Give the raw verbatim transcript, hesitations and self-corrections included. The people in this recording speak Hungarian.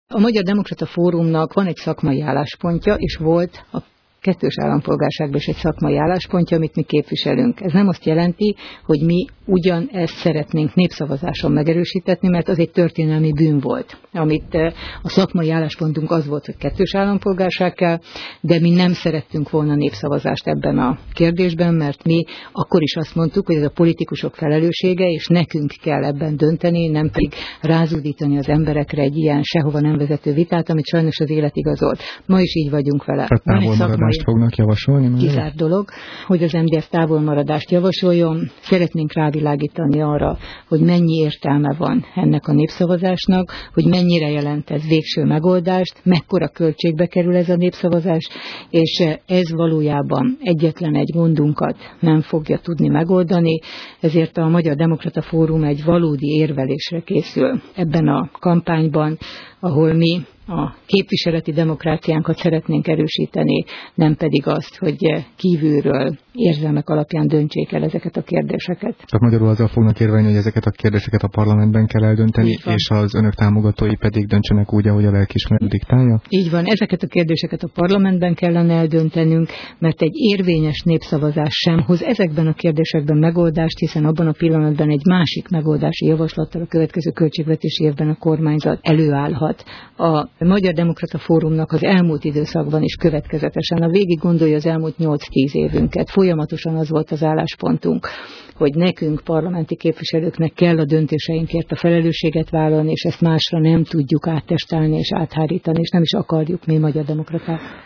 A Magyar Demokrata Fórumnak van egy szakmai álláspontja, és volt a kettős állampolgárságban is egy szakmai álláspontja, amit mi képviselünk. Ez nem azt jelenti, hogy mi ugyanezt szeretnénk népszavazáson megerősítetni, mert az egy történelmi bűn volt. Amit a szakmai álláspontunk az volt, hogy kettős állampolgárság kell, de mi nem szerettünk volna népszavazást ebben a kérdésben, mert mi akkor is azt mondtuk, hogy ez a politikusok felelőssége, és nekünk kell ebben dönteni, nem pedig rázudítani az emberekre egy ilyen sehova nem vezető vitát, amit sajnos az élet igazolt. Ma is így vagyunk vele. Távolmaradást fognak javasolni? Kizárt dolog, hogy az em dé ef távolmaradást javasoljon. Szeretnénk rávilágítani arra, hogy mennyi értelme van ennek a népszavazásnak, hogy mennyire jelent ez végső megoldást, mekkora költségbe kerül ez a népszavazás, és ez valójában egyetlen egy gondunkat nem fogja tudni megoldani, ezért a Magyar Demokrata Fórum egy valódi érvelésre készül ebben a kampányban, ahol mi a képviseleti demokráciánkat szeretnénk erősíteni, nem pedig azt, hogy kívülről érzelmek alapján döntsék el ezeket a kérdéseket. Tehát magyarul azzal fognak érvelni, hogy ezeket a kérdéseket a parlamentben kell eldönteni, és az önök támogatói pedig döntsenek úgy, ahogy a lelkiismeret diktálja? Így van, ezeket a kérdéseket a parlamentben kellene eldöntenünk, mert egy érvényes népszavazás sem hoz ezekben a kérdésekben megoldást, hiszen abban a pillanatban egy másik megoldási javaslattal a következő költségvetési évben a kormányzat előállhat. A Magyar Demokrata Fórumnak az elmúlt időszakban is következetesen, a végig gondolja az elmúlt nyolc-tíz évünket, folyamatosan az volt az álláspontunk, hogy nekünk, parlamenti képviselőknek kell a döntéseinkért a felelősséget vállalni, és ezt másra nem tudjuk áttestálni és áthárítani, és nem is akarjuk mi magyar demokraták.